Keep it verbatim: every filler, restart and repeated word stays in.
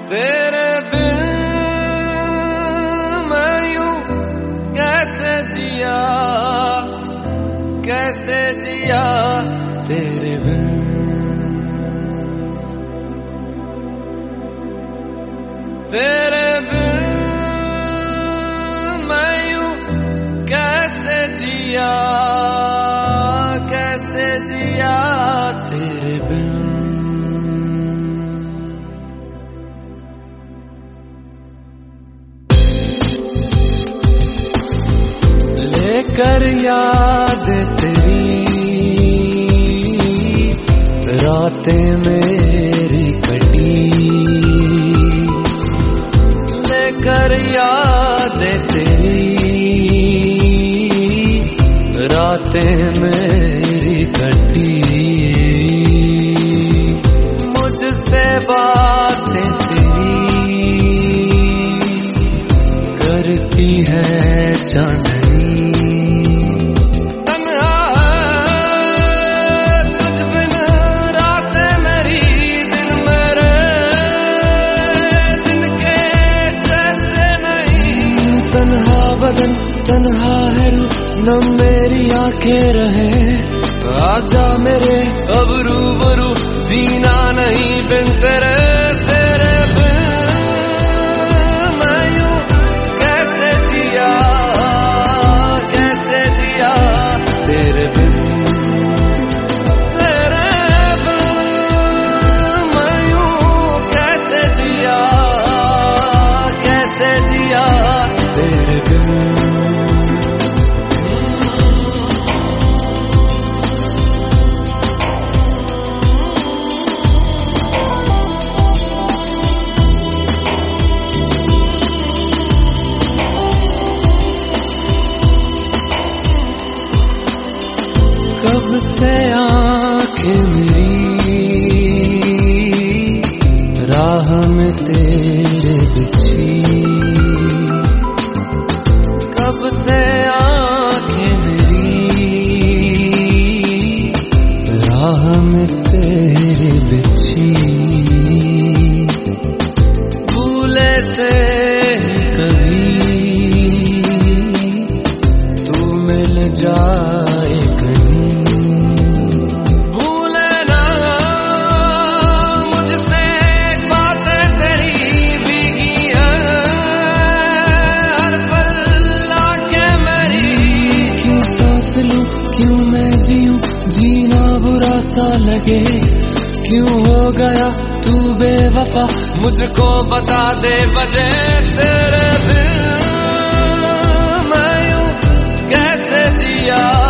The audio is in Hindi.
तेरे बिन मैं यूं कैसे जिया, कैसे जिया तेरे बिन। तेरे बिन मैं यूं कैसे जिया, कैसे जिया तेरे बिन। लेकर याद तेरी रातें मेरी कटी, लेकर याद तेरी रातें मेरी कटी। मुझसे बातें तेरी करती है चांदनी। बदन तन्हा है रू न मेरी आंखें रहे, आजा मेरे अब रूबरू जीना नहीं बिन तेरे। तेरे बिन मैं यूं कैसे जिया, कैसे जिया तेरे बिन। तेरे बिन मैं यूं कैसे जिया, कैसे जिया तेरे बिन। कब से आंखें मेरी राह में तेरे बिछी, कब से आंखें मेरी राह में तेरे बिछी। भूले से कभी तू मिल जाए कहीं, भूले ना मुझसे बातें तेरी भीगी हैं हर पल आके मेरी। क्यों सांस लूं, क्यों मैं जीऊं, जीना बुरा सा लगे। क्यों हो गया तू बेवफा, मुझको बता दे वजह। तेरे बिन मैं यूं कैसे जिया,